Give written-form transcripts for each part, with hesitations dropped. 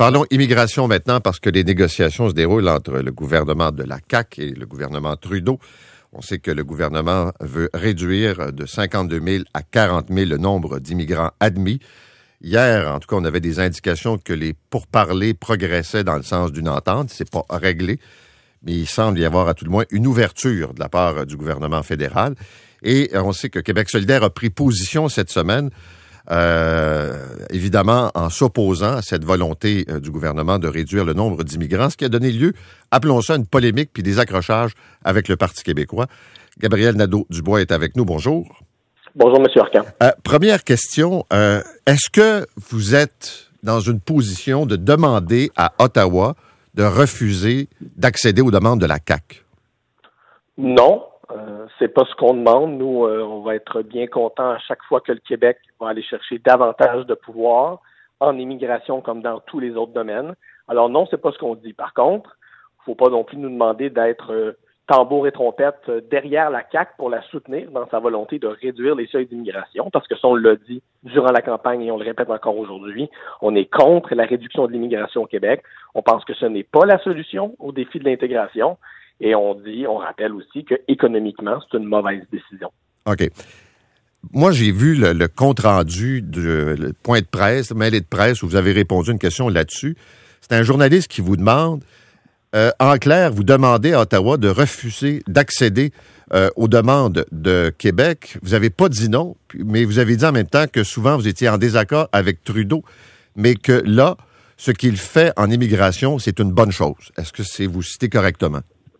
Parlons immigration maintenant parce que les négociations se déroulent entre le gouvernement de la CAQ et le gouvernement Trudeau. On sait que le gouvernement veut réduire de 52 000 à 40 000 le nombre d'immigrants admis. Hier, en tout cas, on avait des indications que les pourparlers progressaient dans le sens d'une entente. C'est pas réglé, mais il semble y avoir à tout le moins une ouverture de la part du gouvernement fédéral. Et on sait que Québec solidaire a pris position cette semaine, évidemment en s'opposant à cette volonté du gouvernement de réduire le nombre d'immigrants, ce qui a donné lieu, appelons ça, une polémique puis des accrochages avec le Parti québécois. Gabriel Nadeau-Dubois est avec nous. Bonjour. Bonjour, M. Arcan. Première question, est-ce que vous êtes dans une position de demander à Ottawa de refuser d'accéder aux demandes de la CAQ? Non, c'est pas ce qu'on demande. Nous, on va être bien contents à chaque fois que le Québec va aller chercher davantage de pouvoir en immigration comme dans tous les autres domaines. Alors non, c'est pas ce qu'on dit. Par contre, il faut pas non plus nous demander d'être tambour et trompette derrière la CAQ pour la soutenir dans sa volonté de réduire les seuils d'immigration, parce que ça, on l'a dit durant la campagne et on le répète encore aujourd'hui, on est contre la réduction de l'immigration au Québec. On pense que ce n'est pas la solution au défi de l'intégration et on rappelle aussi que économiquement, c'est une mauvaise décision. OK. Moi, j'ai vu le compte-rendu le point de presse, le mêlée de presse, où vous avez répondu à une question là-dessus. C'est un journaliste qui vous demande en clair, vous demandez à Ottawa de refuser d'accéder aux demandes de Québec. Vous n'avez pas dit non, mais vous avez dit en même temps que souvent vous étiez en désaccord avec Trudeau, mais que là, ce qu'il fait en immigration, c'est une bonne chose. Est-ce que vous citez correctement?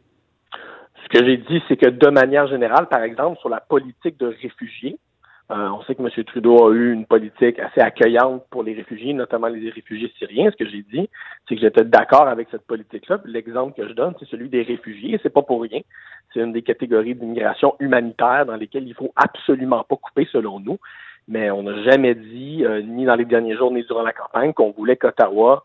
Ce que j'ai dit, c'est que de manière générale, par exemple, sur la politique de réfugiés, on sait que M. Trudeau a eu une politique assez accueillante pour les réfugiés, notamment les réfugiés syriens. Ce que j'ai dit, c'est que j'étais d'accord avec cette politique-là. Puis l'exemple que je donne, c'est celui des réfugiés. Et c'est pas pour rien. C'est une des catégories d'immigration humanitaire dans lesquelles il faut absolument pas couper, selon nous. Mais on n'a jamais dit, ni dans les derniers jours, ni durant la campagne, qu'on voulait qu'Ottawa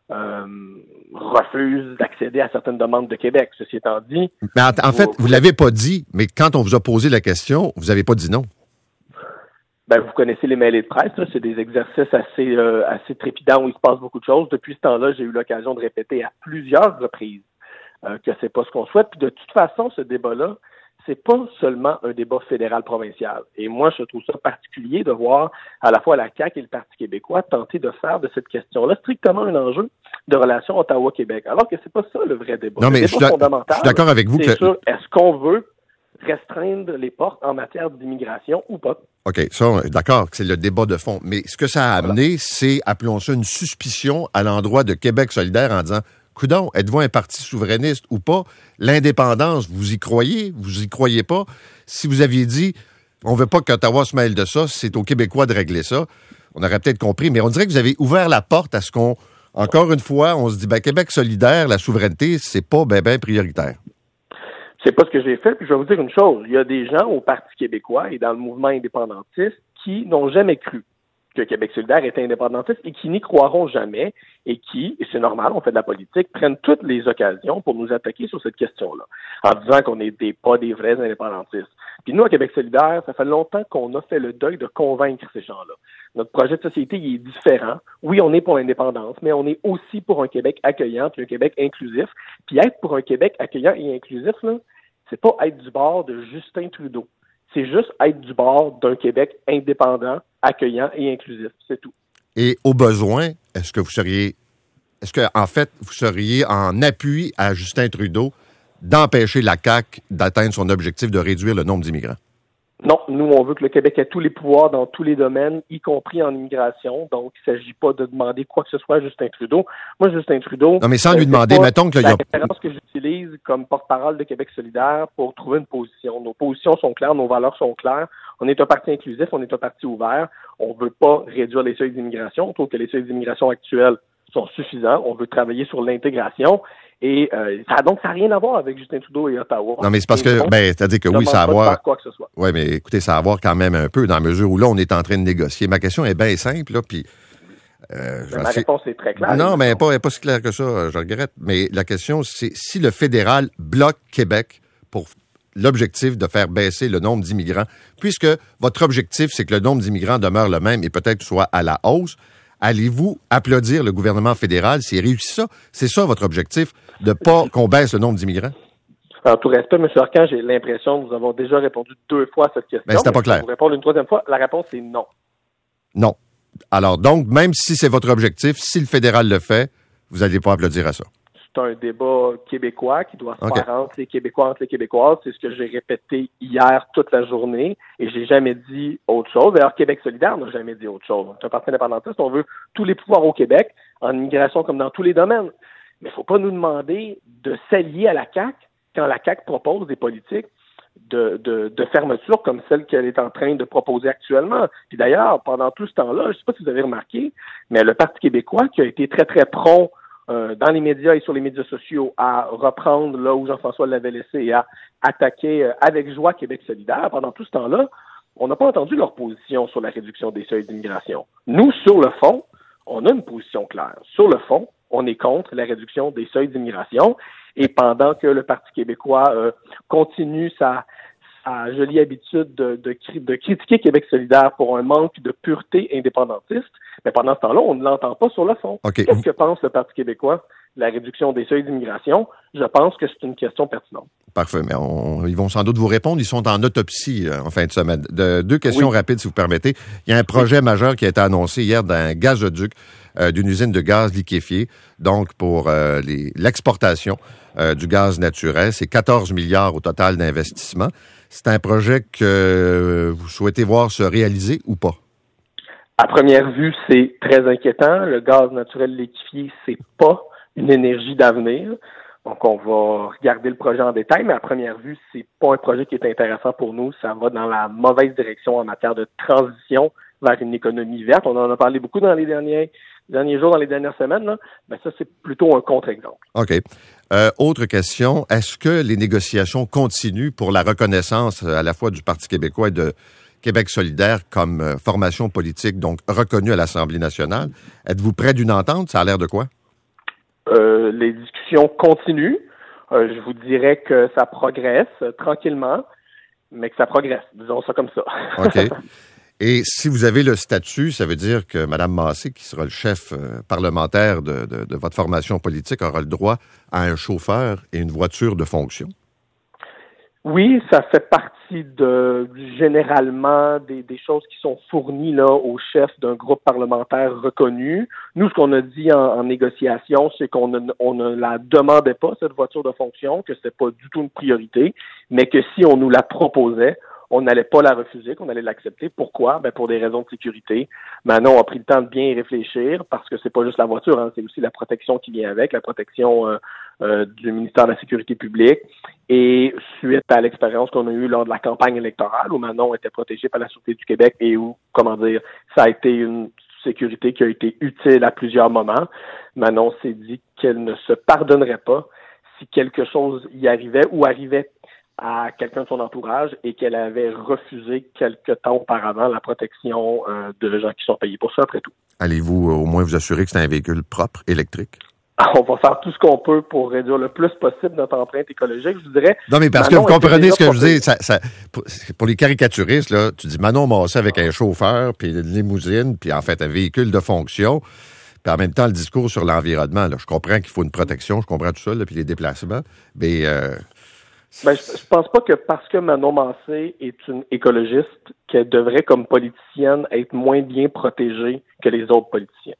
refuse d'accéder à certaines demandes de Québec. Ceci étant dit... Mais en fait, vous l'avez pas dit, mais quand on vous a posé la question, vous n'avez pas dit non. Ben, vous connaissez les mêlées de presse, là. C'est des exercices assez trépidants où il se passe beaucoup de choses. Depuis ce temps-là, j'ai eu l'occasion de répéter à plusieurs reprises que c'est pas ce qu'on souhaite. Puis de toute façon, ce débat-là, c'est pas seulement un débat fédéral-provincial. Et moi, je trouve ça particulier de voir à la fois la CAQ et le Parti québécois tenter de faire de cette question-là strictement un enjeu de relation Ottawa-Québec. Alors que c'est pas ça le vrai débat. Non, mais le débat fondamental, je suis d'accord avec vous c'est sur est-ce qu'on veut restreindre les portes en matière d'immigration ou pas? OK, ça, d'accord, c'est le débat de fond. Mais ce que ça a amené, c'est, appelons ça, une suspicion à l'endroit de Québec solidaire en disant, coudonc, êtes-vous un parti souverainiste ou pas? L'indépendance, vous y croyez? Vous y croyez pas? Si vous aviez dit, on veut pas qu'Ottawa se mêle de ça, c'est aux Québécois de régler ça, on aurait peut-être compris. Mais on dirait que vous avez ouvert la porte à ce qu'on, encore une fois, on se dit, Québec solidaire, la souveraineté, c'est pas ben prioritaire. C'est pas ce que j'ai fait, puis je vais vous dire une chose. Il y a des gens au Parti québécois et dans le mouvement indépendantiste qui n'ont jamais cru que Québec solidaire était indépendantiste et qui n'y croiront jamais et qui, et c'est normal, on fait de la politique, prennent toutes les occasions pour nous attaquer sur cette question-là, en disant qu'on n'est pas des vrais indépendantistes. Puis nous, à Québec solidaire, ça fait longtemps qu'on a fait le deuil de convaincre ces gens-là. Notre projet de société, il est différent. Oui, on est pour l'indépendance, mais on est aussi pour un Québec accueillant puis un Québec inclusif. Puis être pour un Québec accueillant et inclusif, là, c'est pas être du bord de Justin Trudeau. C'est juste être du bord d'un Québec indépendant, accueillant et inclusif. C'est tout. Et au besoin, est-ce que vous seriez en appui à Justin Trudeau d'empêcher la CAQ d'atteindre son objectif de réduire le nombre d'immigrants? Non, nous, on veut que le Québec ait tous les pouvoirs dans tous les domaines, y compris en immigration. Donc, il ne s'agit pas de demander quoi que ce soit à Justin Trudeau. Moi, Justin Trudeau... Non, mais sans lui demander, mettons que... C'est la référence que j'utilise comme porte-parole de Québec solidaire pour trouver une position. Nos positions sont claires, nos valeurs sont claires. On est un parti inclusif, on est un parti ouvert. On ne veut pas réduire les seuils d'immigration. On trouve que les seuils d'immigration actuels sont suffisants. On veut travailler sur l'intégration. Et ça n'a rien à voir avec Justin Trudeau et Ottawa. Non, mais c'est parce que, c'est-à-dire que oui, ça a à voir... quoi que ce soit. Oui, mais écoutez, ça a à voir quand même un peu, dans la mesure où là, on est en train de négocier. Ma question est bien simple, là, puis... ma réponse est très claire. Non, mais elle n'est pas si claire que ça, je regrette. Mais la question, c'est si le fédéral bloque Québec pour l'objectif de faire baisser le nombre d'immigrants, puisque votre objectif, c'est que le nombre d'immigrants demeure le même et peut-être soit à la hausse, allez-vous applaudir le gouvernement fédéral s'il réussit ça? C'est ça votre objectif, de pas qu'on baisse le nombre d'immigrants? En tout respect, M. Arcan, j'ai l'impression que nous avons déjà répondu 2 fois à cette question. Ben, c'était pas clair. Je vais vous répondre une 3e fois. La réponse est non. Non. Alors, donc, même si c'est votre objectif, si le fédéral le fait, vous n'allez pas applaudir à ça. C'est un débat québécois qui doit se faire entre les Québécois, entre les Québécoises. C'est ce que j'ai répété hier toute la journée et j'ai jamais dit autre chose. D'ailleurs, Québec solidaire n'a jamais dit autre chose. C'est un parti indépendantiste. On veut tous les pouvoirs au Québec, en immigration comme dans tous les domaines. Mais il ne faut pas nous demander de s'allier à la CAQ quand la CAQ propose des politiques de fermeture comme celle qu'elle est en train de proposer actuellement. Puis d'ailleurs, pendant tout ce temps-là, je ne sais pas si vous avez remarqué, mais le Parti québécois qui a été très, très prompt dans les médias et sur les médias sociaux à reprendre là où Jean-François l'avait laissé et à attaquer avec joie Québec solidaire, pendant tout ce temps-là, on n'a pas entendu leur position sur la réduction des seuils d'immigration. Nous, sur le fond, on a une position claire. Sur le fond, on est contre la réduction des seuils d'immigration. Et pendant que le Parti québécois continue sa jolie habitude de critiquer Québec solidaire pour un manque de pureté indépendantiste, mais pendant ce temps-là, on ne l'entend pas sur le fond. Okay. Qu'est-ce que pense le Parti québécois de la réduction des seuils d'immigration? Je pense que c'est une question pertinente. Parfait, mais ils vont sans doute vous répondre. Ils sont en autopsie en fin de semaine. 2 questions rapides, si vous permettez. Il y a un projet majeur qui a été annoncé hier d'un gazoduc d'une usine de gaz liquéfié, donc pour l'exportation du gaz naturel. C'est 14 milliards au total d'investissement. C'est un projet que vous souhaitez voir se réaliser ou pas? À première vue, c'est très inquiétant. Le gaz naturel liquéfié, c'est pas une énergie d'avenir. Donc, on va regarder le projet en détail, mais à première vue, c'est pas un projet qui est intéressant pour nous. Ça va dans la mauvaise direction en matière de transition vers une économie verte. On en a parlé beaucoup dans les derniers jours, dans les dernières semaines, là. Ben ça, c'est plutôt un contre-exemple. OK. Autre question. Est-ce que les négociations continuent pour la reconnaissance à la fois du Parti québécois et de Québec solidaire comme formation politique, donc reconnue à l'Assemblée nationale? Êtes-vous près d'une entente? Ça a l'air de quoi? Les discussions continuent. Je vous dirais que ça progresse tranquillement, mais que ça progresse. Disons ça comme ça. OK. Et si vous avez le statut, ça veut dire que Mme Massé, qui sera le chef parlementaire de votre formation politique, aura le droit à un chauffeur et une voiture de fonction? Oui, ça fait partie généralement des choses qui sont fournies là au chef d'un groupe parlementaire reconnu. Nous, ce qu'on a dit en négociation, c'est qu'on ne la demandait pas, cette voiture de fonction, que c'était pas du tout une priorité, mais que si on nous la proposait, on n'allait pas la refuser, qu'on allait l'accepter. Pourquoi? Ben pour des raisons de sécurité. Manon a pris le temps de bien y réfléchir parce que c'est pas juste la voiture, hein, c'est aussi la protection qui vient avec, la protection du ministère de la Sécurité publique. Et suite à l'expérience qu'on a eue lors de la campagne électorale où Manon était protégée par la Sûreté du Québec et où, ça a été une sécurité qui a été utile à plusieurs moments, Manon s'est dit qu'elle ne se pardonnerait pas si quelque chose y arrivait ou arrivait à quelqu'un de son entourage et qu'elle avait refusé quelque temps auparavant la protection de gens qui sont payés pour ça, après tout. Allez-vous au moins vous assurer que c'est un véhicule propre, électrique? On va faire tout ce qu'on peut pour réduire le plus possible notre empreinte écologique, je vous dirais. Non, mais parce que vous comprenez ce que je dis, pour les caricaturistes, là, tu dis Manon Massé avec un chauffeur, puis une limousine, puis en fait un véhicule de fonction, puis en même temps le discours sur l'environnement. Là, je comprends qu'il faut une protection, je comprends tout ça, là, puis les déplacements, mais... je pense pas que parce que Manon Massé est une écologiste qu'elle devrait, comme politicienne, être moins bien protégée que les autres politiciens.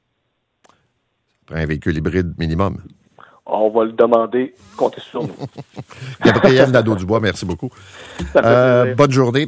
Un véhicule hybride minimum. On va le demander, comptez sur nous. Gabriel Nadeau-Dubois, merci beaucoup. Bonne journée.